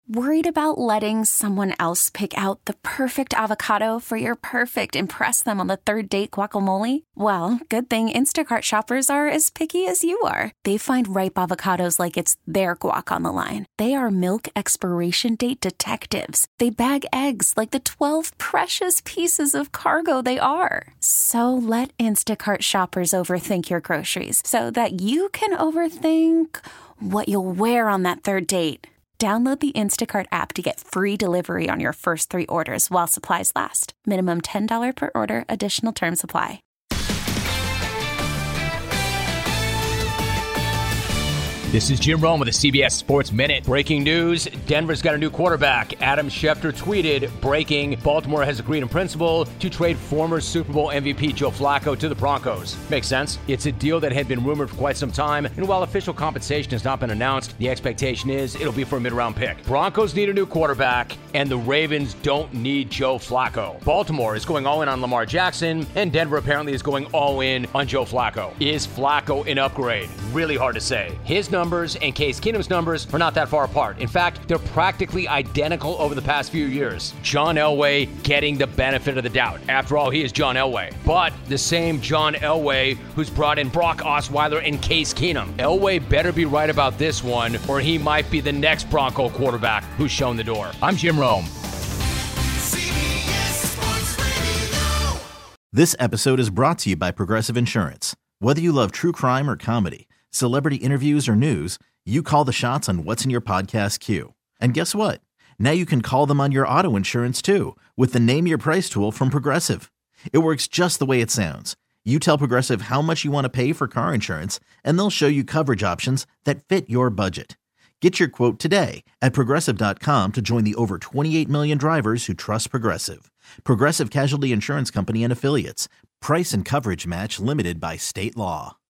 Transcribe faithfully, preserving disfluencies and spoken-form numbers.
Worried about letting someone else pick out the perfect avocado for your perfect impress them on the third date guacamole? Well, good thing Instacart shoppers are as picky as you are. They find ripe avocados like it's their guac on the line. They are milk expiration date detectives. They bag eggs like the twelve precious pieces of cargo they are. So let Instacart shoppers overthink your groceries so that you can overthink what you'll wear on that third date. Download the Instacart app to get free delivery on your first three orders while supplies last. Minimum ten dollars per order. Additional terms apply. This is Jim Rome with the C B S Sports Minute. Breaking news, Denver's got a new quarterback. Adam Schefter tweeted, breaking, Baltimore has agreed in principle to trade former Super Bowl M V P Joe Flacco to the Broncos. Makes sense. It's a deal that had been rumored for quite some time, and while official compensation has not been announced, the expectation is it'll be for a mid-round pick. Broncos need a new quarterback, and the Ravens don't need Joe Flacco. Baltimore is going all in on Lamar Jackson, and Denver apparently is going all in on Joe Flacco. Is Flacco an upgrade? Really hard to say. His numbers and Case Keenum's numbers are not that far apart. In fact, they're practically identical over the past few years. John Elway getting the benefit of the doubt. After all, he is John Elway. But the same John Elway who's brought in Brock Osweiler and Case Keenum. Elway better be right about this one, or he might be the next Bronco quarterback who's shown the door. I'm Jim Rome. This episode is brought to you by Progressive Insurance. Whether you love true crime or comedy, celebrity interviews or news, you call the shots on what's in your podcast queue. And guess what? Now you can call them on your auto insurance too with the Name Your Price tool from Progressive. It works just the way it sounds. You tell Progressive how much you want to pay for car insurance, and they'll show you coverage options that fit your budget. Get your quote today at Progressive dot com to join the over twenty-eight million drivers who trust Progressive. Progressive Casualty Insurance Company and Affiliates. Price and coverage match limited by state law.